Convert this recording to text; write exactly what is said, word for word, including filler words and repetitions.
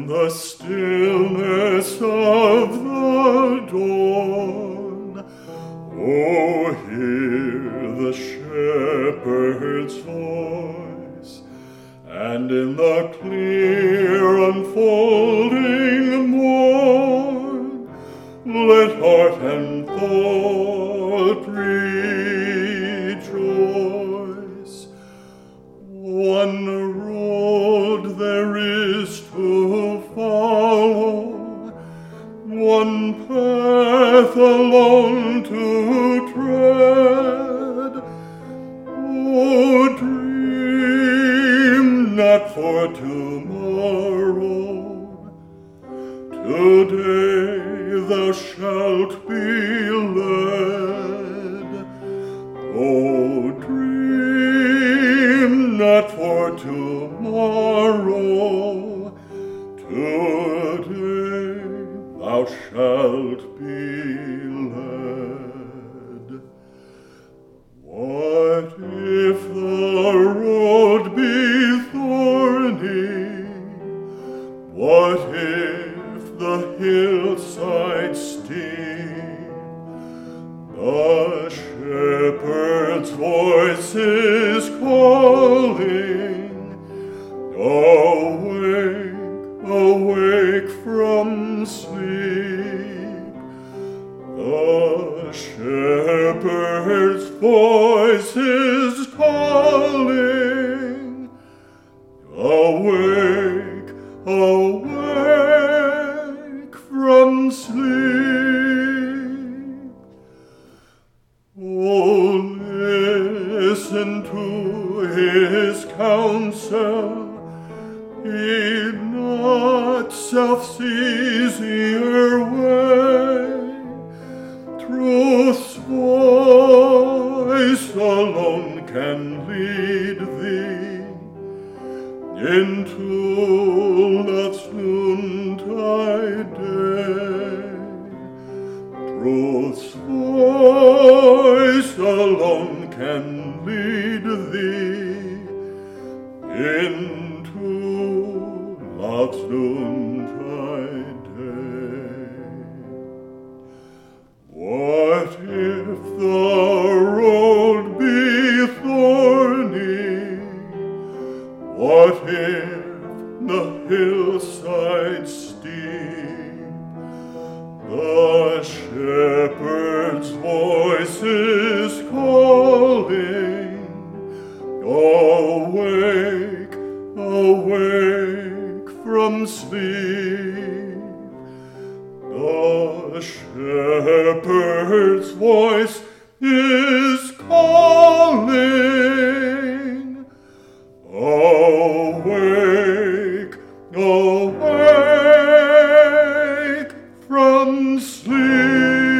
in the stillness of the dawn. Oh, hear the shepherd's voice, and in the clear unfolding morn, let heart and thought rejoice. One road there is to follow, one path alone to tread. Oh, dream not for tomorrow, today thou shalt be led. Oh, dream not for tomorrow, today thou shalt be led. What if the road be thorny? What if the hillside steep? The shepherd's voice is calling, awake, awake from sleep. The shepherd's voice is calling, awake, awake from sleep. Oh, listen to his counsel, heed not self-sees your way. Truth's voice alone can lead thee into love's noontide day. Truth's voice alone can lead thee into love's noontide day. What if the road be thorny? What if the hillside steep? The shepherd's voice is calling, awake, awake from sleep. The shepherd's voice is calling, awake, awake from sleep.